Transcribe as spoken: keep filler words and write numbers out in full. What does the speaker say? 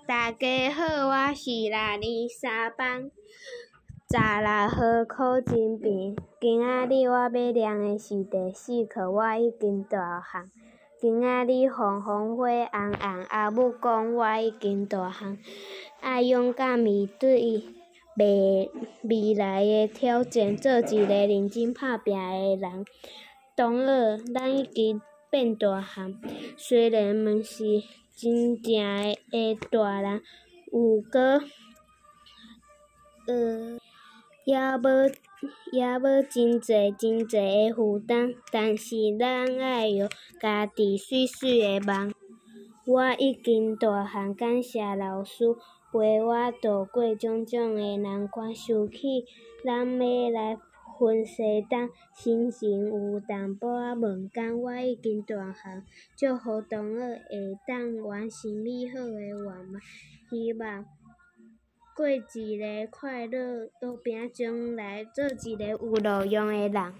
大家好，我是六年三班，十六号考真平。今仔日我要念的是第四课，我已经大汉。今仔日风风火红红，阿母讲我已经大汉，爱勇敢面对未未来的挑战，做一个认真打拼的人。同学，咱已经变大汉，虽然毋是真正的大人，有过呃，也无也无真侪真侪的负担，但是咱爱有家己水水的梦。我已经大汉，感谢老师陪我度过种种的难关。想起咱要来分西东，心情有淡薄仔无甘。我已经大汉，祝福同学会当完成美好的愿望，希望过一个快乐和平将来，做一个有路用的人。